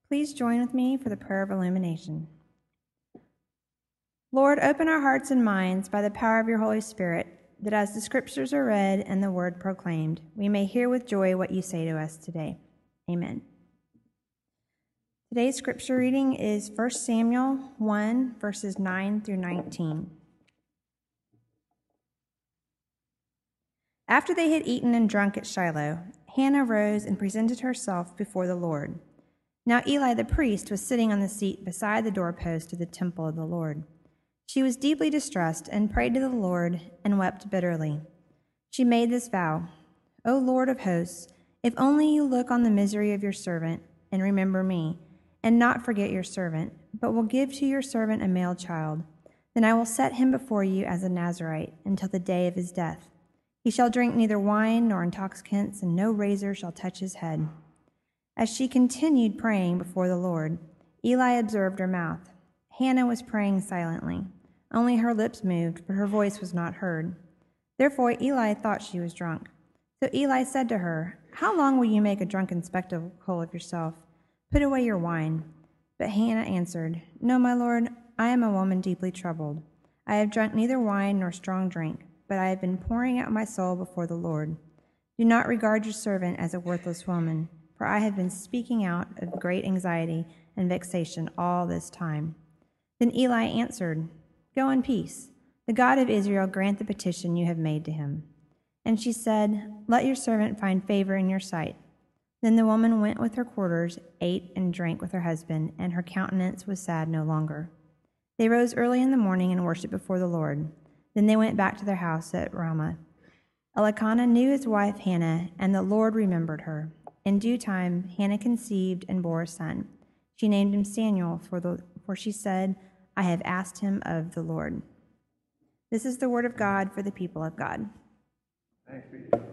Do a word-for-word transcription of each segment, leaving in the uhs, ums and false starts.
Please join with me for the prayer of illumination. Lord, open our hearts and minds by the power of your Holy Spirit, that as the scriptures are read and the word proclaimed, we may hear with joy what you say to us today. Amen. Today's scripture reading is First Samuel one, verses nine through nineteen. After they had eaten and drunk at Shiloh, Hannah rose and presented herself before the Lord. Now Eli the priest was sitting on the seat beside the doorpost of the temple of the Lord. She was deeply distressed and prayed to the Lord and wept bitterly. She made this vow, O Lord of hosts, if only you look on the misery of your servant and remember me, and not forget your servant, but will give to your servant a male child, then I will set him before you as a Nazirite until the day of his death. He shall drink neither wine nor intoxicants, and no razor shall touch his head. As she continued praying before the Lord, Eli observed her mouth. Hannah was praying silently. Only her lips moved, but her voice was not heard. Therefore Eli thought she was drunk. So Eli said to her, How long will you make a drunken spectacle of yourself? Put away your wine. But Hannah answered, No, my lord, I am a woman deeply troubled. I have drunk neither wine nor strong drink, but I have been pouring out my soul before the Lord. Do not regard your servant as a worthless woman, for I have been speaking out of great anxiety and vexation all this time. Then Eli answered, Go in peace. The God of Israel grant the petition you have made to him. And she said, Let your servant find favor in your sight. Then the woman went with her quarters, ate and drank with her husband, and her countenance was sad no longer. They rose early in the morning and worshipped before the Lord. Then they went back to their house at Ramah. Elkanah knew his wife Hannah, and the Lord remembered her. In due time, Hannah conceived and bore a son. She named him Samuel, for, the, for she said, I have asked him of the Lord. This is the word of God for the people of God. Thanks be to God.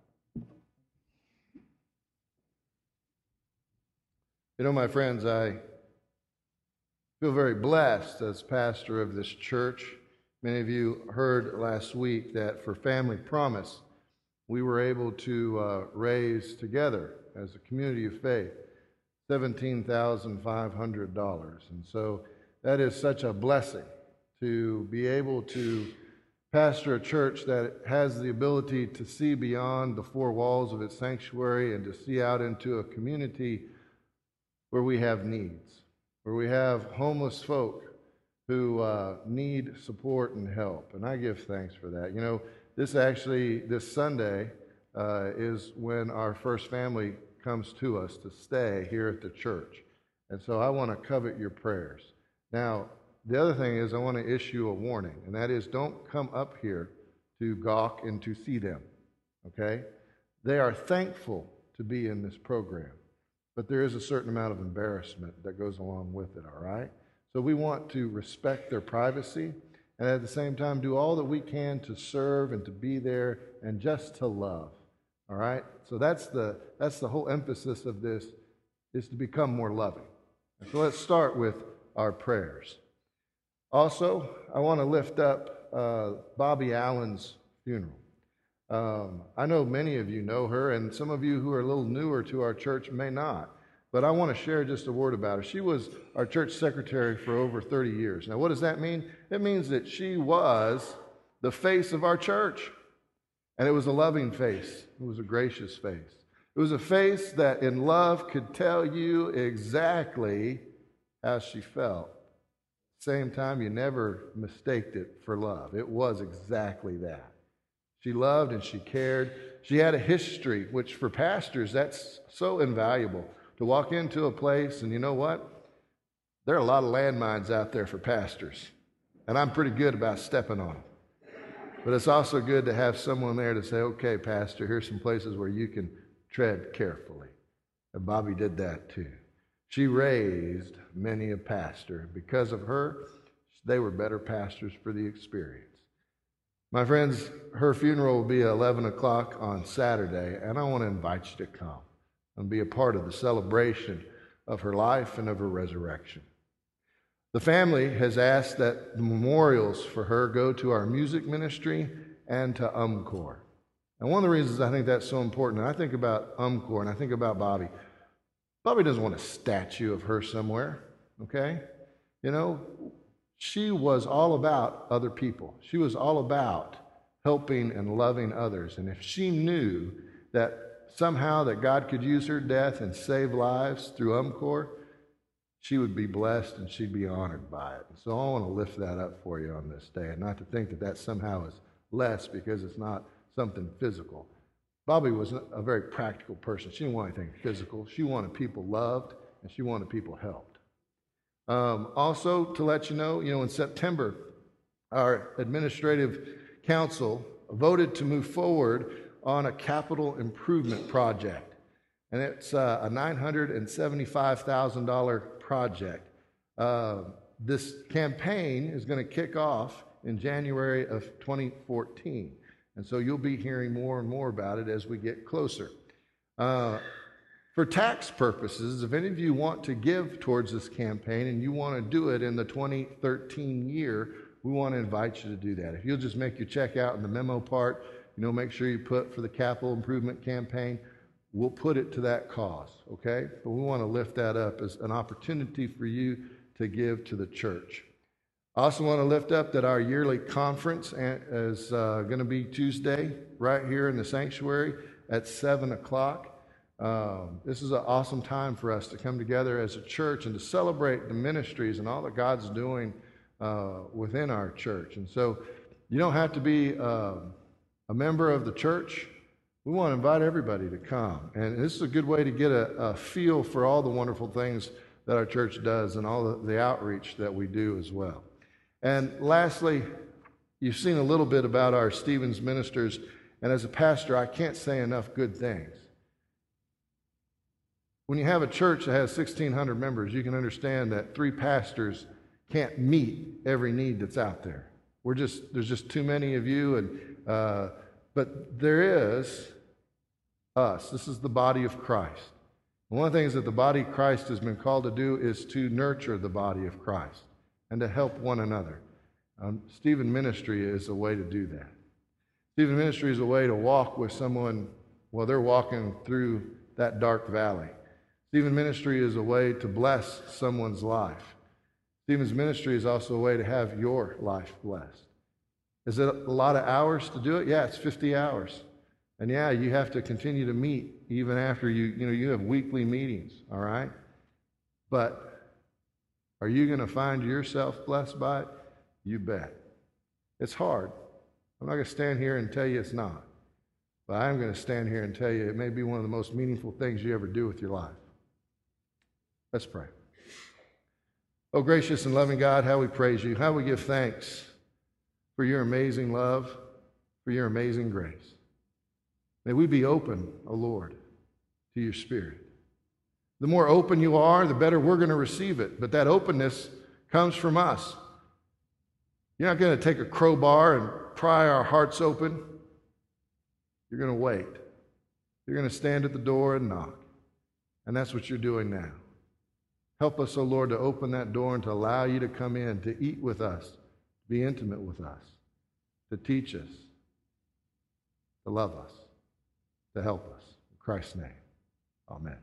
You know, my friends, I feel very blessed as pastor of this church. Many of you heard last week that for Family Promise, we were able to uh, raise together as a community of faith seventeen thousand five hundred dollars. And so that is such a blessing to be able to pastor a church that has the ability to see beyond the four walls of its sanctuary and to see out into a community where we have needs, where we have homeless folk who uh, need support and help. And I give thanks for that. You know, this actually, this Sunday uh, is when our first family comes to us to stay here at the church. And so I want to covet your prayers. Now, the other thing is I want to issue a warning, and that is don't come up here to gawk and to see them, okay? They are thankful to be in this program, but there is a certain amount of embarrassment that goes along with it, all right? So we want to respect their privacy and at the same time do all that we can to serve and to be there and just to love, all right? So that's the, that's the whole emphasis of this, is to become more loving. And so let's start with our prayers. Also, I want to lift up uh, Bobby Allen's funeral. Um, I know many of you know her, and some of you who are a little newer to our church may not. But I want to share just a word about her. She was our church secretary for over thirty years. Now, what does that mean? It means that she was the face of our church. And it was a loving face. It was a gracious face. It was a face that in love could tell you exactly how she felt. Same time, you never mistaked it for love. It was exactly that. She loved and she cared. She had a history, which for pastors, that's so invaluable. To walk into a place, and you know what? There are a lot of landmines out there for pastors, and I'm pretty good about stepping on them. But it's also good to have someone there to say, okay, pastor, here's some places where you can tread carefully. And Bobby did that too. She raised many a pastor. Because of her, they were better pastors for the experience. My friends, her funeral will be at eleven o'clock on Saturday, and I want to invite you to come and be a part of the celebration of her life and of her resurrection. The family has asked that the memorials for her go to our music ministry and to UMCOR. And one of the reasons I think that's so important, and I think about UMCOR and I think about Bobby, Bobby doesn't want a statue of her somewhere, okay? You know, she was all about other people. She was all about helping and loving others. And if she knew that somehow that God could use her death and save lives through UMCOR, she would be blessed and she'd be honored by it. So I want to lift that up for you on this day, and not to think that that somehow is less because it's not something physical. Bobby was a very practical person. She didn't want anything physical. She wanted people loved, and she wanted people helped. Um, also, to let you know, you know, in September, our administrative council voted to move forward on a capital improvement project. And it's uh, a nine hundred seventy-five thousand dollars project. Uh, this campaign is going to kick off in January of twenty fourteen. And so you'll be hearing more and more about it as we get closer. Uh, for tax purposes, if any of you want to give towards this campaign and you want to do it in the twenty thirteen year, we want to invite you to do that. If you'll just make your check out in the memo part, you know, make sure you put for the capital improvement campaign, we'll put it to that cause, okay? But we want to lift that up as an opportunity for you to give to the church. I also want to lift up that our yearly conference is uh, going to be Tuesday right here in the sanctuary at seven o'clock. Um, this is an awesome time for us to come together as a church and to celebrate the ministries and all that God's doing uh, within our church. And so you don't have to be uh, a member of the church. We want to invite everybody to come. And this is a good way to get a, a feel for all the wonderful things that our church does and all the, the outreach that we do as well. And lastly, you've seen a little bit about our Stevens ministers, and as a pastor, I can't say enough good things. When you have a church that has sixteen hundred members, you can understand that three pastors can't meet every need that's out there. We're just there's just too many of you, and uh, but there is us. This is the body of Christ. And one of the things that the body of Christ has been called to do is to nurture the body of Christ and to help one another. Um, Stephen Ministry is a way to do that. Stephen Ministry is a way to walk with someone while they're walking through that dark valley. Stephen Ministry is a way to bless someone's life. Stephen's Ministry is also a way to have your life blessed. Is it a lot of hours to do it? Yeah, it's fifty hours. And yeah, you have to continue to meet even after you, you know, you have weekly meetings, all right? But are you going to find yourself blessed by it? You bet. It's hard. I'm not going to stand here and tell you it's not. But I'm going to stand here and tell you it may be one of the most meaningful things you ever do with your life. Let's pray. Oh, gracious and loving God, how we praise you. How we give thanks for your amazing love, for your amazing grace. May we be open, O Lord, to your Spirit. The more open you are, the better we're going to receive it. But that openness comes from us. You're not going to take a crowbar and pry our hearts open. You're going to wait. You're going to stand at the door and knock. And that's what you're doing now. Help us, O Lord, to open that door and to allow you to come in, to eat with us, to be intimate with us, to teach us, to love us, to help us. In Christ's name, amen.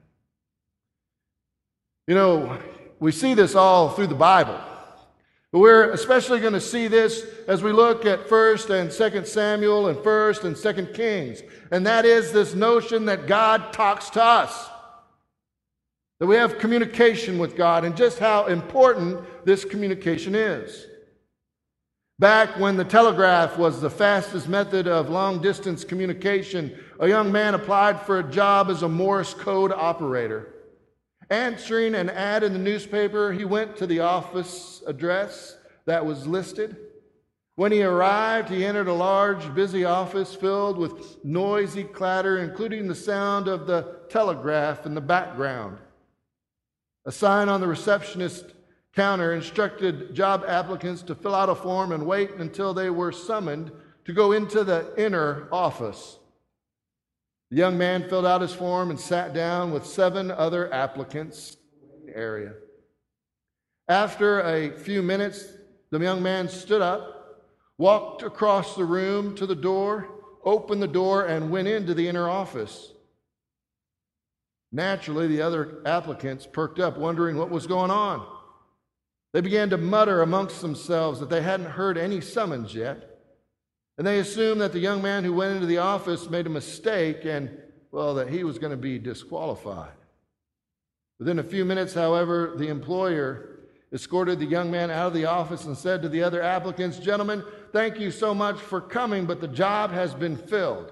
You know, we see this all through the Bible. But we're especially going to see this as we look at First and Second Samuel and First and Second Kings. And that is this notion that God talks to us. That we have communication with God and just how important this communication is. Back when the telegraph was the fastest method of long-distance communication, a young man applied for a job as a Morse code operator. Answering an ad in the newspaper, he went to the office address that was listed. When he arrived, he entered a large, busy office filled with noisy clatter, including the sound of the telegraph in the background. A sign on the receptionist counter instructed job applicants to fill out a form and wait until they were summoned to go into the inner office. The young man filled out his form and sat down with seven other applicants in the area. After a few minutes, the young man stood up, walked across the room to the door, opened the door, and went into the inner office. Naturally, the other applicants perked up, wondering what was going on. They began to mutter amongst themselves that they hadn't heard any summons yet, and they assumed that the young man who went into the office made a mistake and, well, that he was going to be disqualified. Within a few minutes, however, the employer escorted the young man out of the office and said to the other applicants, "Gentlemen, thank you so much for coming, but the job has been filled."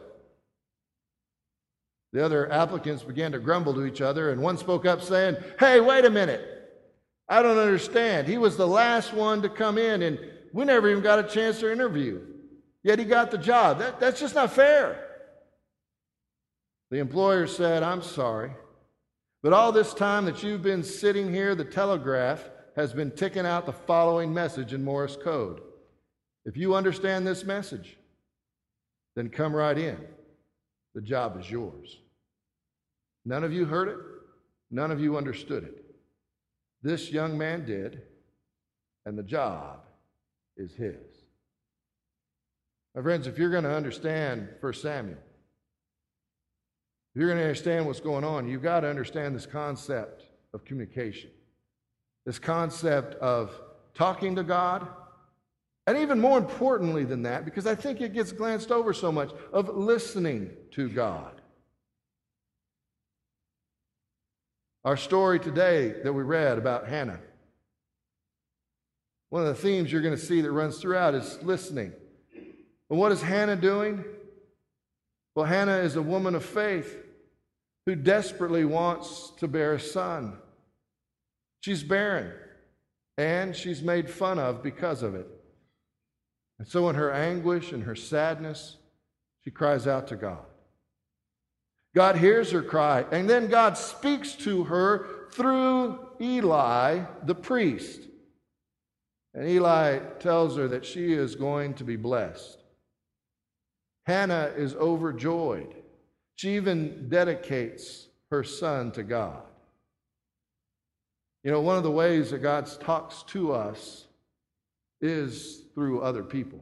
The other applicants began to grumble to each other, and one spoke up saying, "Hey, wait a minute. I don't understand. He was the last one to come in, and we never even got a chance to interview. Yet he got the job. That, that's just not fair." The employer said, "I'm sorry, but all this time that you've been sitting here, the telegraph has been ticking out the following message in Morse code. If you understand this message, then come right in. The job is yours." None of you heard it. None of you understood it. This young man did, and the job is his. My friends, if you're going to understand First Samuel, if you're going to understand what's going on, you've got to understand this concept of communication. This concept of talking to God, and even more importantly than that, because I think it gets glanced over so much, of listening to God. Our story today that we read about Hannah, one of the themes you're going to see that runs throughout is listening. And what is Hannah doing? Well, Hannah is a woman of faith who desperately wants to bear a son. She's barren, and she's made fun of because of it. And so in her anguish and her sadness, she cries out to God. God hears her cry, and then God speaks to her through Eli, the priest. And Eli tells her that she is going to be blessed. Hannah is overjoyed. She even dedicates her son to God. You know, one of the ways that God talks to us is through other people.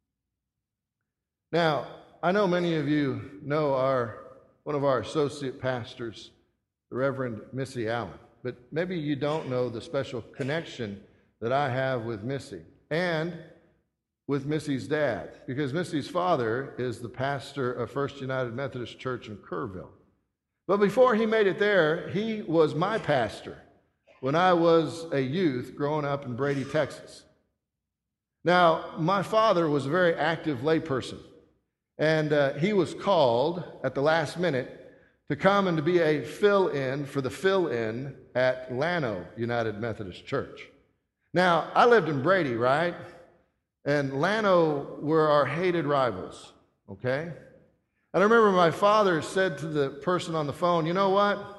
Now, I know many of you know our one of our associate pastors, the Reverend Missy Allen, but maybe you don't know the special connection that I have with Missy and with Missy's dad, because Missy's father is the pastor of First United Methodist Church in Kerrville. But before he made it there, he was my pastor when I was a youth growing up in Brady, Texas. Now, my father was a very active layperson, and uh, he was called at the last minute to come and to be a fill-in for the fill-in at Llano United Methodist Church. Now, I lived in Brady, right? And Llano were our hated rivals, okay? And I remember my father said to the person on the phone, "You know what?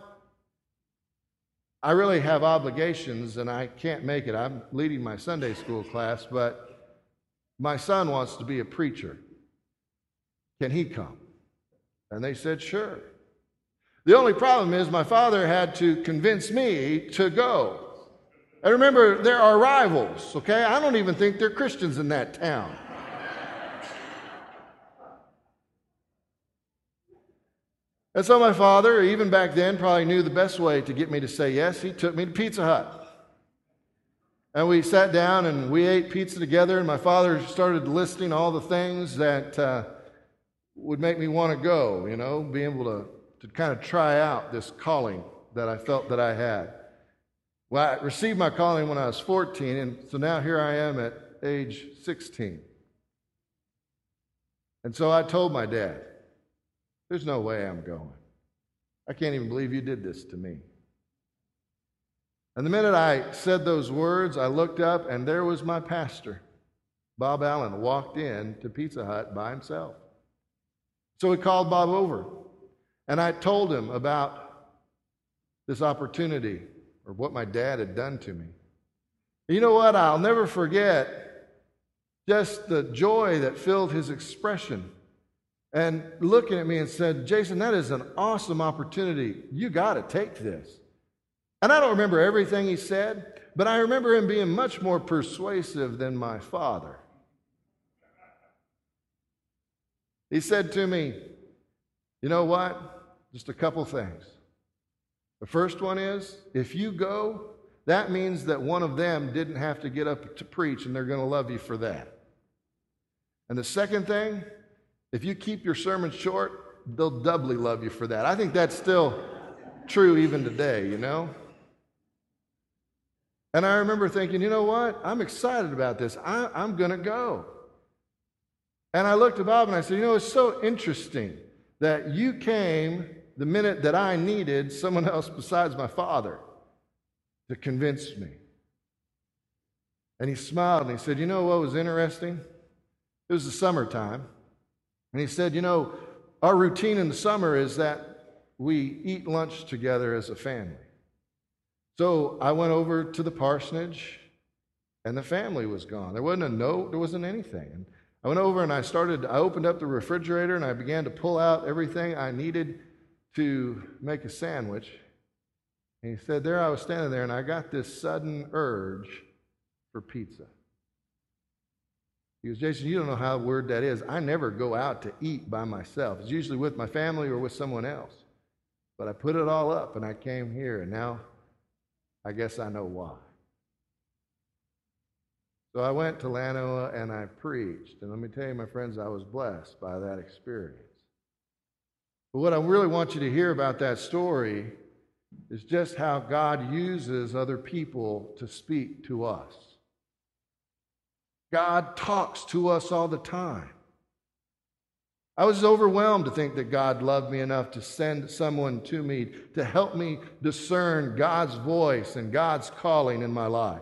I really have obligations and I can't make it. I'm leading my Sunday school class, but my son wants to be a preacher. Can he come?" And they said, "Sure." The only problem is my father had to convince me to go. And remember, there are rivals, okay? I don't even think they're Christians in that town. And so my father, even back then, probably knew the best way to get me to say yes. He took me to Pizza Hut. And we sat down and we ate pizza together, and my father started listing all the things that uh, would make me want to go, you know, be able to, to kind of try out this calling that I felt that I had. Well, I received my calling when I was fourteen, and so now here I am at age sixteen. And so I told my dad, "There's no way I'm going. I can't even believe you did this to me." And the minute I said those words, I looked up, and there was my pastor, Bob Allen, walked in to Pizza Hut by himself. So we called Bob over, and I told him about this opportunity, or what my dad had done to me. You know what? I'll never forget just the joy that filled his expression. And looking at me and said, "Jason, that is an awesome opportunity. You got to take this." And I don't remember everything he said, but I remember him being much more persuasive than my father. He said to me, "You know what? Just a couple things. The first one is, if you go, that means that one of them didn't have to get up to preach, and they're going to love you for that. And the second thing, if you keep your sermon short, they'll doubly love you for that. I think that's still true even today, you know? And I remember thinking, you know what? I'm excited about this. I, I'm going to go. And I looked at Bob and I said, you know, it's so interesting that you came the minute that I needed someone else besides my father to convince me. And he smiled and he said, you know what was interesting? It was the summertime. And he said, you know, our routine in the summer is that we eat lunch together as a family. So I went over to the parsonage, and the family was gone. There wasn't a note, there wasn't anything. And I went over and I started, I opened up the refrigerator and I began to pull out everything I needed to make a sandwich. And he said, there I was standing there, and I got this sudden urge for pizza. He goes, Jason, you don't know how weird that is. I never go out to eat by myself. It's usually with my family or with someone else. But I put it all up, and I came here, and now I guess I know why. So I went to Lanoa and I preached. And let me tell you, my friends, I was blessed by that experience. But what I really want you to hear about that story is just how God uses other people to speak to us. God talks to us all the time. I was overwhelmed to think that God loved me enough to send someone to me to help me discern God's voice and God's calling in my life.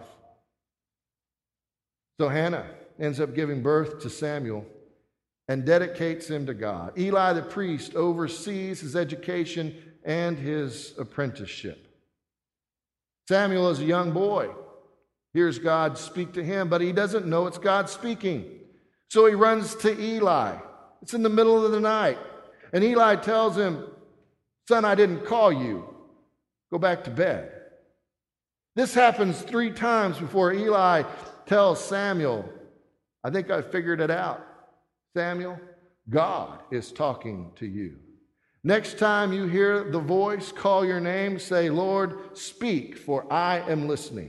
So Hannah ends up giving birth to Samuel and dedicates him to God. Eli the priest oversees his education and his apprenticeship. Samuel is a young boy, hears God speak to him, but he doesn't know it's God speaking. So he runs to Eli. It's in the middle of the night. And Eli tells him, son, I didn't call you. Go back to bed. This happens three times before Eli tells Samuel, I think I figured it out. Samuel, God is talking to you. Next time you hear the voice, call your name, say, Lord, speak, for I am listening.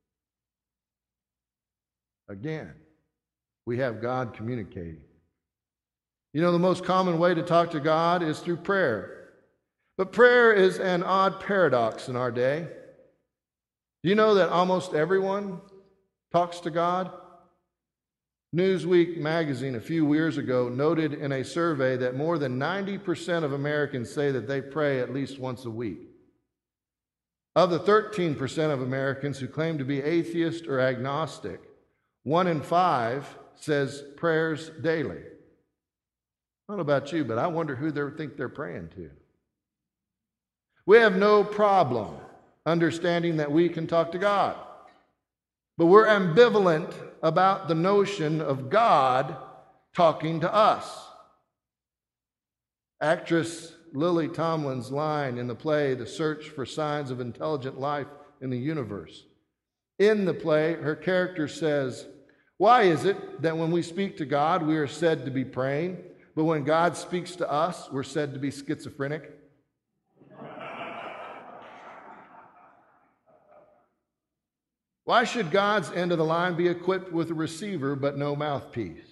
Again, we have God communicating. You know, the most common way to talk to God is through prayer. But prayer is an odd paradox in our day. Do you know that almost everyone talks to God? Newsweek magazine a few years ago noted in a survey that more than ninety percent of Americans say that they pray at least once a week. Of the thirteen percent of Americans who claim to be atheist or agnostic, one in five says prayers daily. I don't know about you, but I wonder who they think they're praying to. We have no problem understanding that we can talk to God, but we're ambivalent about the notion of God talking to us. Actress Lily Tomlin's line in the play, The Search for Signs of Intelligent Life in the Universe. In the play, her character says, why is it that when we speak to God, we are said to be praying, but when God speaks to us, we're said to be schizophrenic? Why should God's end of the line be equipped with a receiver but no mouthpiece?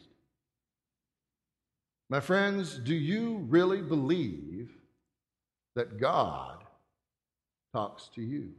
My friends, do you really believe that God talks to you?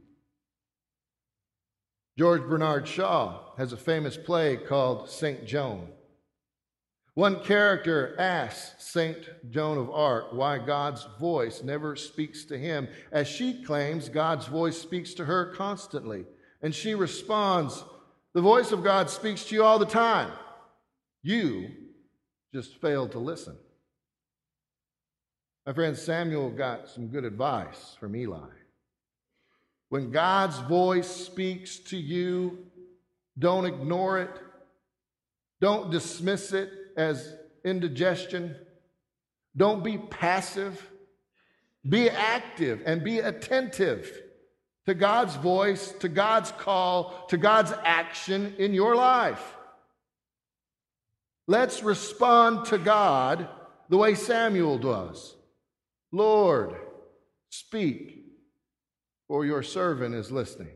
George Bernard Shaw has a famous play called Saint Joan. One character asks Saint Joan of Arc why God's voice never speaks to him, as she claims God's voice speaks to her constantly. And she responds, the voice of God speaks to you all the time. You just failed to listen. My friend, Samuel got some good advice from Eli. When God's voice speaks to you, don't ignore it. Don't dismiss it as indigestion. Don't be passive. Be active and be attentive to God's voice, to God's call, to God's action in your life. Let's respond to God the way Samuel does. Lord, speak, for your servant is listening."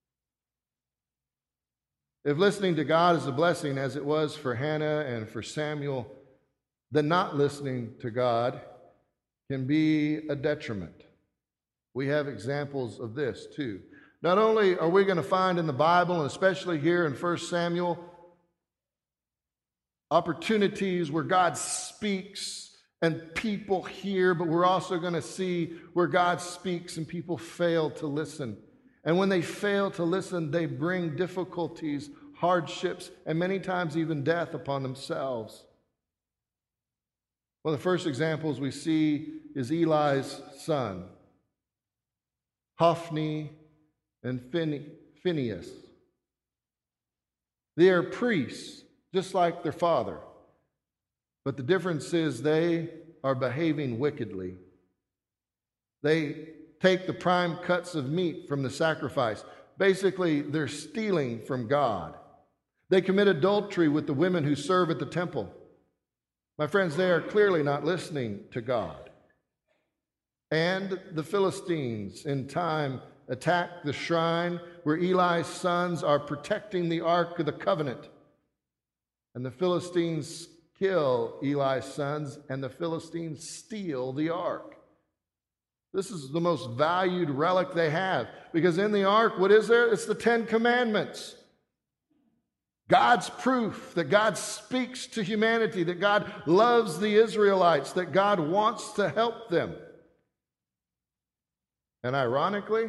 If listening to God is a blessing, as it was for Hannah and for Samuel, then not listening to God can be a detriment. We have examples of this too. Not only are we going to find in the Bible, and especially here in First Samuel, opportunities where God speaks and people hear, but we're also going to see where God speaks and people fail to listen. And when they fail to listen, they bring difficulties, hardships, and many times even death upon themselves. One of the first examples we see is Eli's son, Hophni and Phinehas. They are priests, just like their father. But the difference is they are behaving wickedly. They take the prime cuts of meat from the sacrifice. Basically, they're stealing from God. They commit adultery with the women who serve at the temple. My friends, they are clearly not listening to God. And the Philistines, in time, attack the shrine where Eli's sons are protecting the Ark of the Covenant. And the Philistines kill Eli's sons, and the Philistines steal the ark. This is the most valued relic they have, because in the ark, what is there? It's the Ten Commandments. God's proof that God speaks to humanity, that God loves the Israelites, that God wants to help them. And ironically,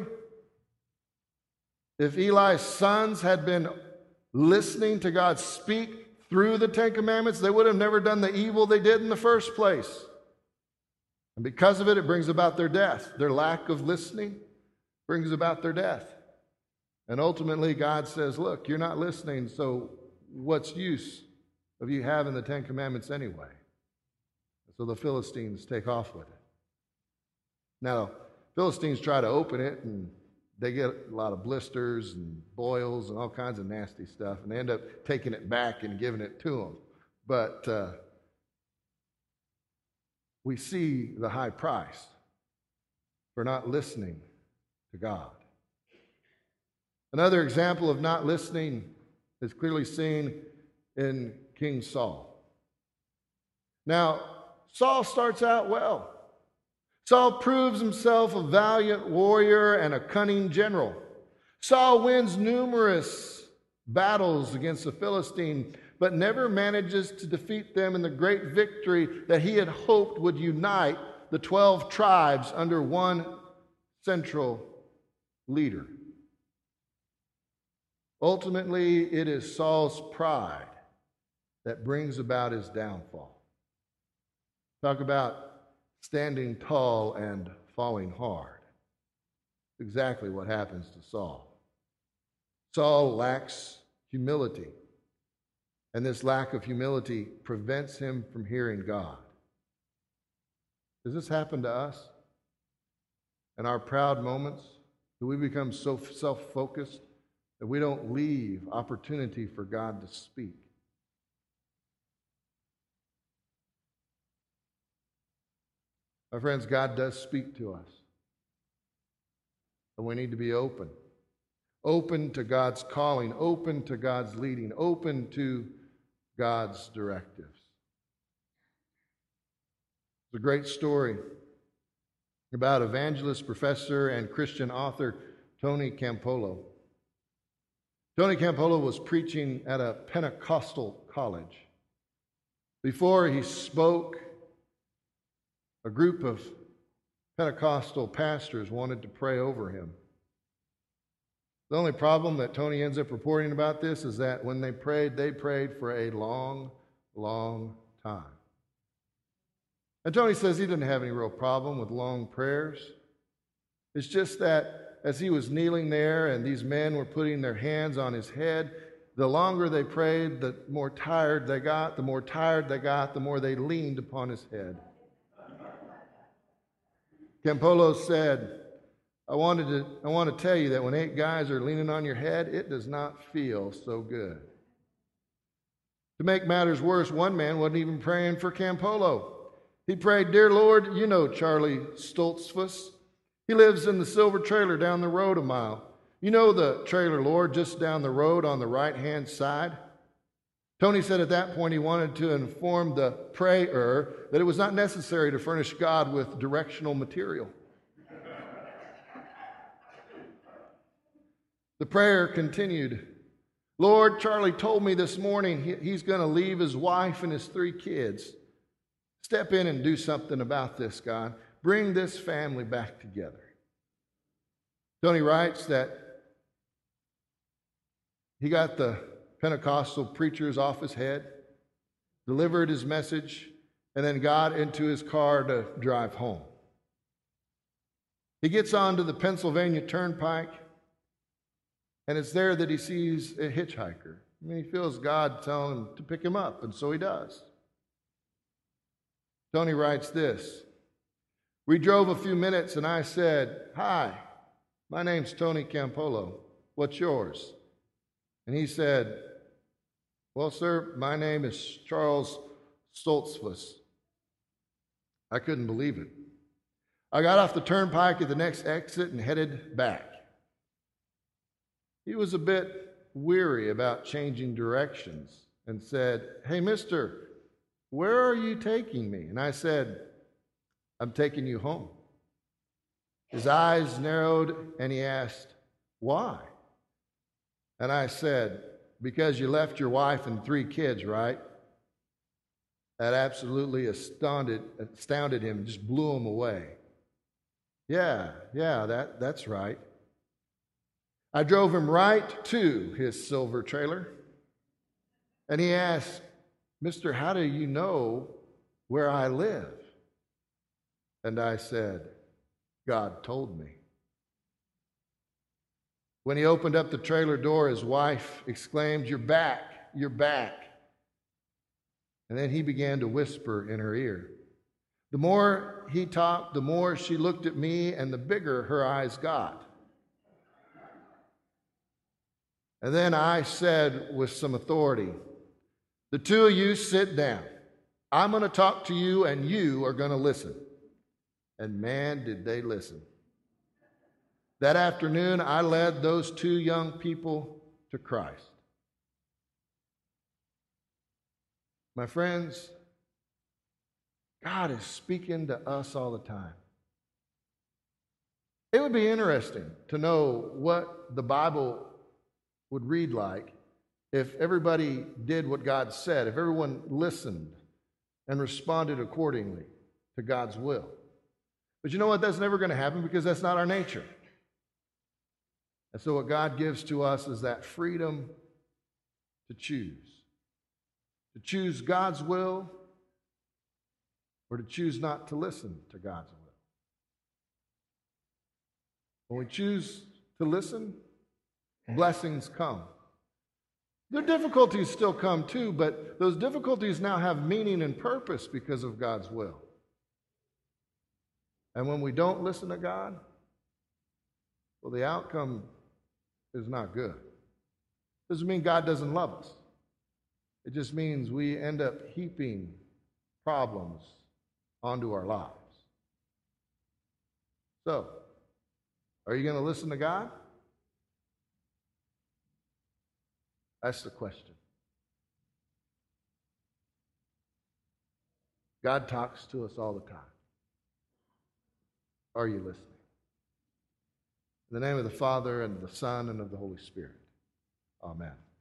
if Eli's sons had been listening to God speak through the Ten Commandments, they would have never done the evil they did in the first place. And because of it, it brings about their death. Their lack of listening brings about their death. And ultimately, God says, look, you're not listening, so what's use of you having the Ten Commandments anyway? So the Philistines take off with it. Now, Philistines try to open it, and they get a lot of blisters and boils and all kinds of nasty stuff, and they end up taking it back and giving it to them. But uh, we see the high price for not listening to God. Another example of not listening is clearly seen in King Saul. Now, Saul starts out well. Saul proves himself a valiant warrior and a cunning general. Saul wins numerous battles against the Philistine, but never manages to defeat them in the great victory that he had hoped would unite the twelve tribes under one central leader. Ultimately, it is Saul's pride that brings about his downfall. Talk about standing tall and falling hard. Exactly what happens to Saul. Saul lacks humility, and this lack of humility prevents him from hearing God. Does this happen to us? In our proud moments, do we become so self-focused that we don't leave opportunity for God to speak? My friends, God does speak to us. And we need to be open. Open to God's calling, open to God's leading, open to God's directives. It's a great story about evangelist, professor, and Christian author Tony Campolo. Tony Campolo was preaching at a Pentecostal college. Before he spoke, a group of Pentecostal pastors wanted to pray over him. The only problem that Tony ends up reporting about this is that when they prayed, they prayed for a long, long time. And Tony says he didn't have any real problem with long prayers. It's just that as he was kneeling there and these men were putting their hands on his head, the longer they prayed, the more tired they got. The more tired they got, the more they leaned upon his head. Campolo said, I wanted to, I want to tell you that when eight guys are leaning on your head, it does not feel so good. To make matters worse, one man wasn't even praying for Campolo. He prayed, Dear Lord, you know Charlie Stoltzfus. He lives in the silver trailer down the road a mile. You know the trailer, Lord, just down the road on the right-hand side? Tony said at that point he wanted to inform the prayer that it was not necessary to furnish God with directional material. The prayer continued. Lord, Charlie told me this morning he, he's going to leave his wife and his three kids. Step in and do something about this, God. Bring this family back together. Tony writes that he got the Pentecostal preachers off his head, delivered his message, and then got into his car to drive home. He gets onto the Pennsylvania Turnpike, and it's there that he sees a hitchhiker. I mean, he feels God telling him to pick him up, and so he does. Tony writes this. We drove a few minutes, and I said, hi, my name's Tony Campolo. What's yours? And he said, well, sir, my name is Charles Stoltzfus. I couldn't believe it. I got off the turnpike at the next exit and headed back. He was a bit weary about changing directions and said, hey, mister, where are you taking me? And I said, I'm taking you home. His eyes narrowed and he asked, why? And I said, because you left your wife and three kids, right? That absolutely astounded, astounded him, just blew him away. Yeah, yeah, that, that's right. I drove him right to his silver trailer. And he asked, mister, how do you know where I live? And I said, God told me. When he opened up the trailer door, his wife exclaimed, you're back, you're back. And then he began to whisper in her ear. The more he talked, the more she looked at me, and the bigger her eyes got. And then I said with some authority, the two of you sit down. I'm going to talk to you, and you are going to listen. And man, did they listen. That afternoon, I led those two young people to Christ. My friends, God is speaking to us all the time. It would be interesting to know what the Bible would read like if everybody did what God said, if everyone listened and responded accordingly to God's will. But you know what? That's never going to happen because that's not our nature. And so what God gives to us is that freedom to choose. To choose God's will or to choose not to listen to God's will. When we choose to listen, blessings come. Their difficulties still come too, but those difficulties now have meaning and purpose because of God's will. And when we don't listen to God, well, the outcome is not good. Doesn't mean God doesn't love us. It just means we end up heaping problems onto our lives. So, are you going to listen to God? That's the question. God talks to us all the time. Are you listening? In the name of the Father, and of the Son, and of the Holy Spirit. Amen.